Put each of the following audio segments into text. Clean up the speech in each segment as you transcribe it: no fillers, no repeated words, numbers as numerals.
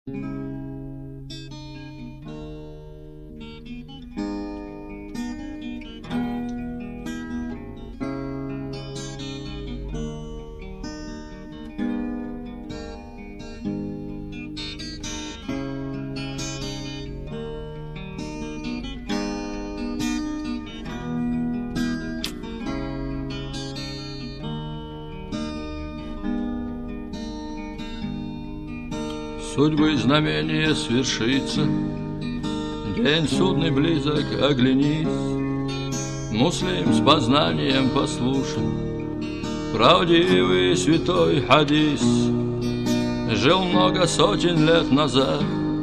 Судьбы знамение свершится, день судный близок, оглянись. Муслим с познанием послушай правдивый святой хадис. Жил много сотен лет назад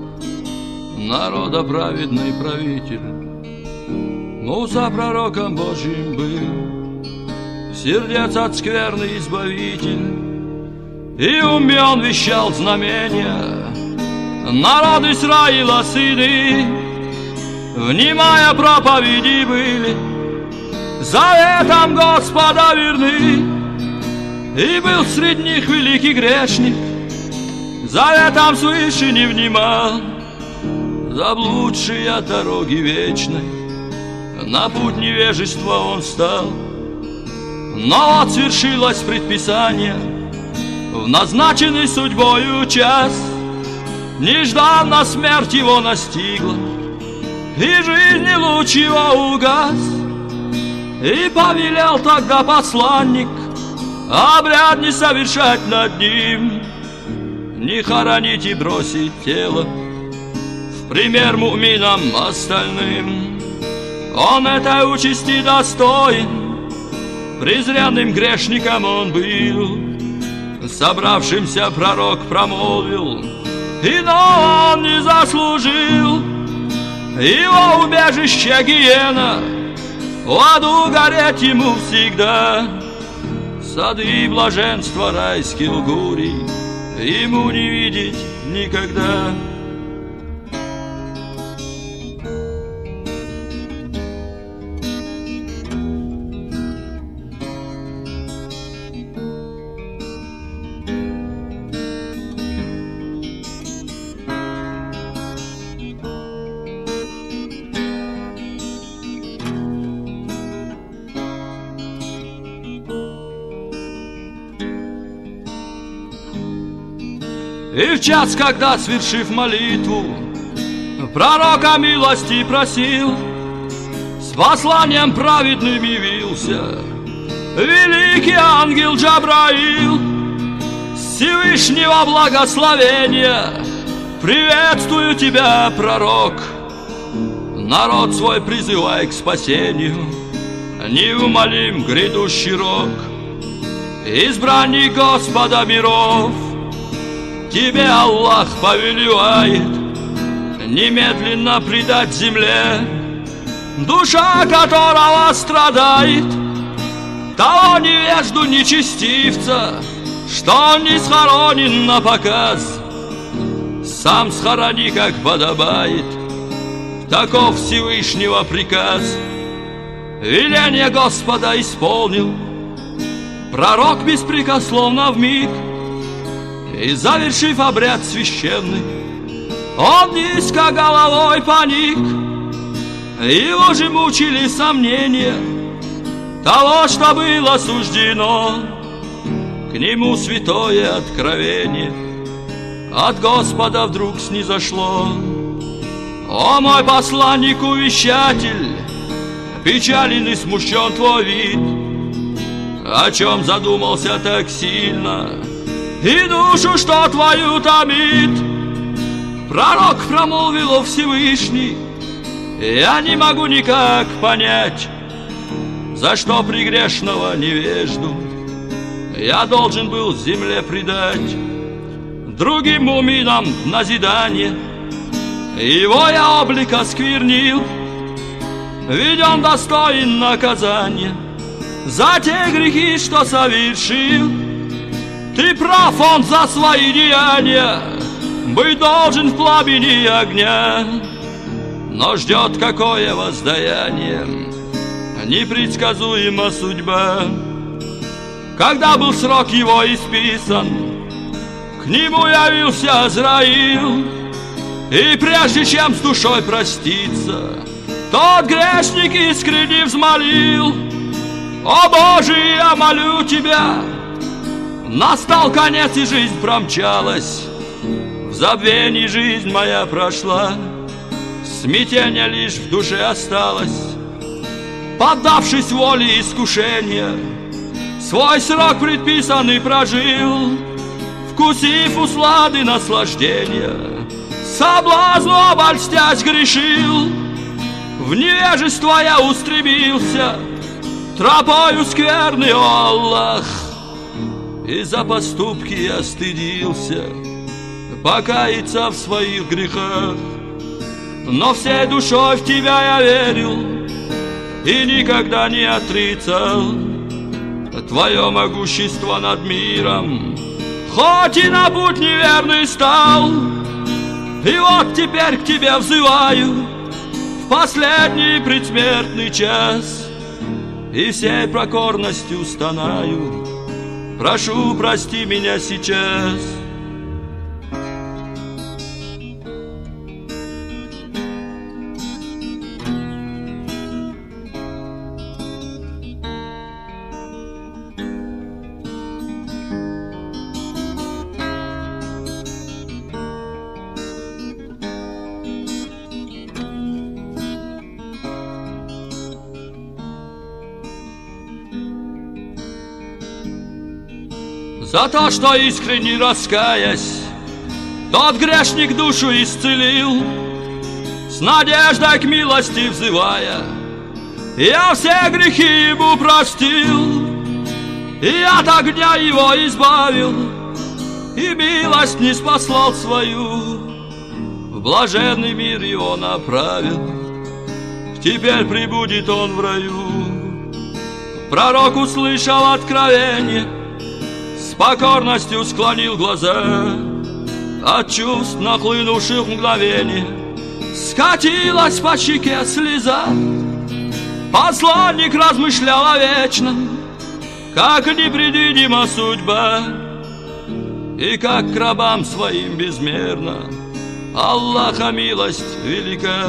народа праведный правитель. Муса пророком Божьим был, сердец от скверны избавитель. И умен вещал знамения народ Исраила сыны, внимая проповеди были, заветом Господа верны. И был среди них великий грешник, заветом свыше не внимал, заблудший от дороги вечной на путь невежества он встал. Но вот свершилось предписание в назначенный судьбою час, нежданно смерть его настигла, и жизни луч его угас. И повелел тогда посланник обряд не совершать над ним, не хоронить и бросить тело в пример муминам остальным. Он этой участи достоин, презренным грешником он был. Собравшимся пророк промолвил: иного он не заслужил. Его убежище гиена, в аду гореть ему всегда. Сады блаженства райских гурий ему не видеть никогда. И в час, когда, свершив молитву, пророка милости просил, с посланием праведным явился великий ангел Джабраил. С Всевышнего благословения приветствую тебя, пророк, народ свой призывай к спасению, неумолим грядущий рок. Избранник Господа миров, тебе Аллах повелевает немедленно предать земле душа которого страдает, того невежду нечестивца, что он не схоронен на показ. Сам схорони, как подобает, таков Всевышнего приказ. Веление Господа исполнил пророк беспрекословно вмиг, и, завершив обряд священный, он низко головой поник. Его же мучили сомнения того, что было суждено. К нему святое откровение от Господа вдруг снизошло. О мой посланник-увещатель, печален и смущен твой вид, о чем задумался так сильно и душу, что твою томит. Пророк промолвил: о Всевышний, я не могу никак понять, за что прегрешного невежду я должен был земле предать. Другим муминам назидание его я облик осквернил, ведь он достоин наказания за те грехи, что совершил. Ты прав, он за свои деяния быть должен в пламени огня, но ждет какое воздаяние непредсказуема судьба. Когда был срок его исписан, К нему явился Азраил, и прежде чем с душой проститься, тот грешник искренне взмолил: «О Боже, я молю Тебя!» Настал конец, и жизнь промчалась, в забвении жизнь моя прошла, смятение лишь в душе осталось. Поддавшись воле искушения, свой срок предписанный прожил, вкусив услады наслаждения, соблазну обольстясь грешил. В невежество я устремился, тропою скверный, о Аллах, и за поступки я стыдился покаяться в своих грехах. Но всей душой в Тебя я верил и никогда не отрицал Твое могущество над миром, хоть и на путь неверный стал. И вот теперь к Тебе взываю в последний предсмертный час, и всей покорностью стонаю: прошу, прости меня сейчас. За то, что искренне раскаясь, тот грешник душу исцелил, с надеждой к милости взывая, я все грехи ему простил, и от огня его избавил, и милость ниспослал свою, в блаженный мир его направил. Теперь пребудет он в раю. Пророк услышал откровение, с покорностью склонил глаза. От чувств, нахлынувших мгновение, скатилась по щеке слеза. Посланник размышлял о вечном, как непредвидима судьба, и как к рабам своим безмерно Аллаха милость велика.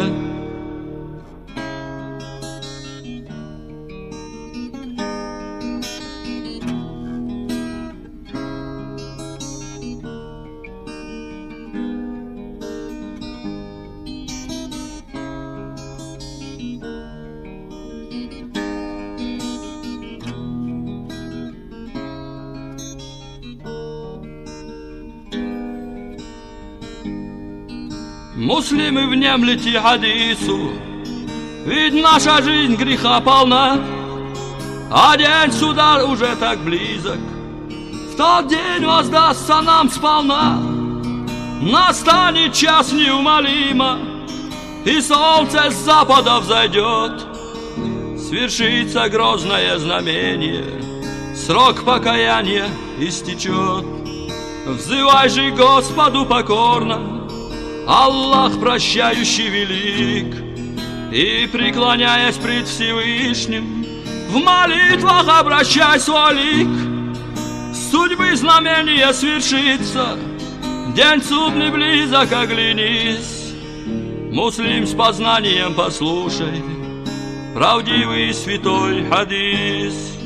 Муслимы, внемлите хадису, ведь наша жизнь греха полна, а день суда уже так близок, в тот день воздастся нам сполна. Настанет час неумолимо, и солнце с запада взойдет, свершится грозное знамение, срок покаяния истечет. Взывай же Господу покорно, Аллах прощающий велик, и, преклоняясь пред Всевышним, в молитвах обращай свой лик. Судьбы знамения свершится, день судный близок, оглянись. Муслим, с познанием послушай правдивый святой хадис.